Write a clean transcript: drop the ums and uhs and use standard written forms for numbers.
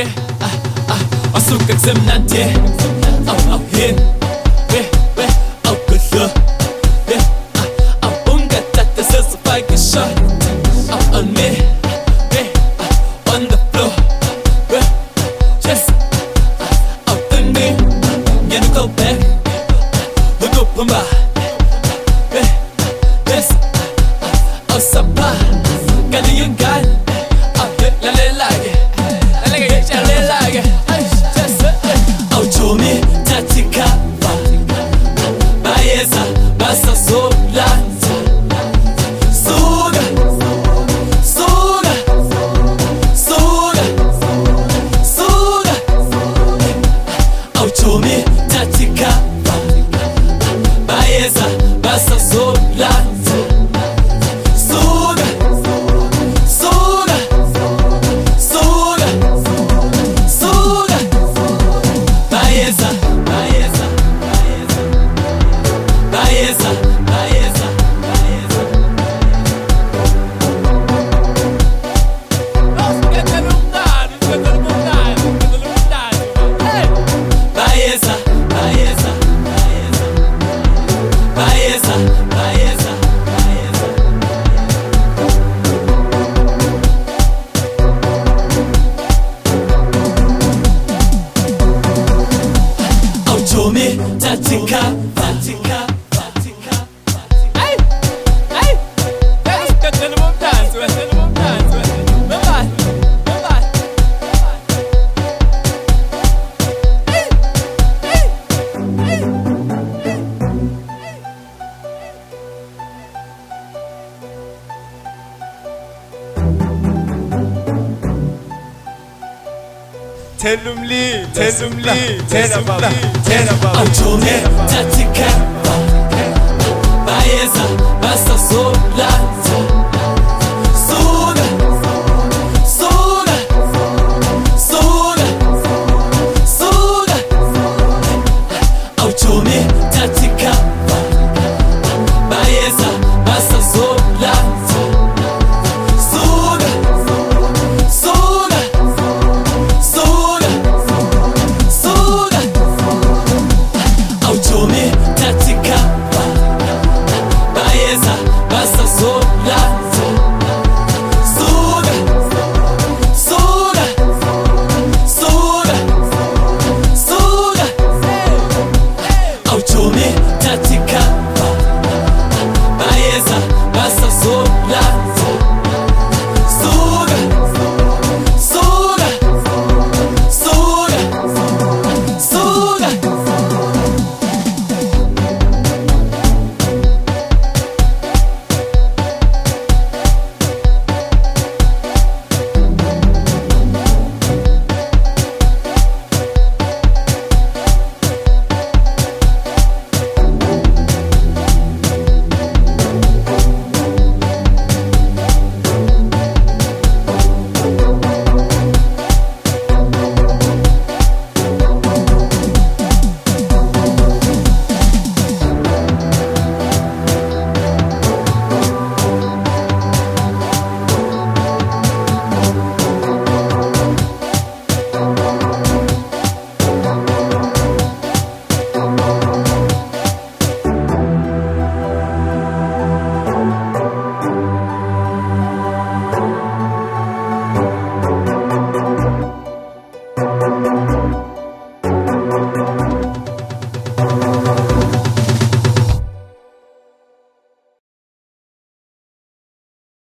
we asuka kusemnandi hin we awukudlo awungathatha sesifake shot on me on the floor just awuthini ngena go back ukuphuma this awusapha kani yengane lalelake lalelake just awujomi thathi cover bayeza basazolanza suka suka suka suka awujomi thathi cover bayeza basazolanza suka suka suka suka bayeza bayeza bayeza bayeza bayeza bayeza bayeza bayeza bayeza bayeza awujomi thathi cover hey hey ngicela umdansi ngicela umdansi bye bye hey hey Tell them awujomi thathi cover bayeza basazolanza suka suka suka suka awujomi thathi cover bayeza basazolanza suka suka suka suka awujomi thathi cover bayeza basazolanza suka suka suka suka awujomi thathi cover bayeza basazolanza suka suka suka suka